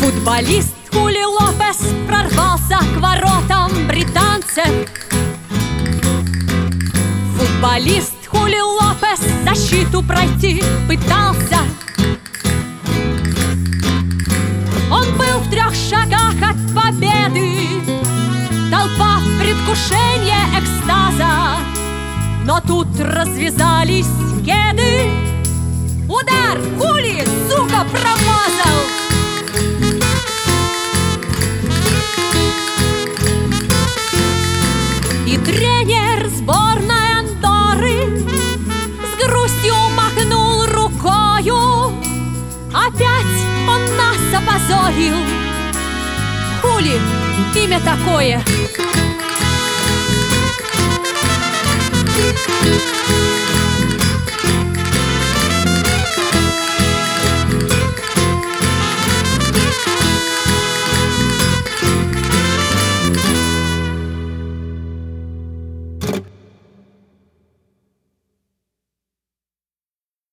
Футболист Хули Лопес прорвался к воротам британцев. Футболист Хули Лопес защиту пройти пытался. Он был в 3 шагах от победы, толпа в предвкушении экстаза. Но тут развязались кеды. Удар! Хули, сука, промазал! И тренер сборной Андорры с грустью махнул рукою. Опять он нас опозорил. Хули, имя такое.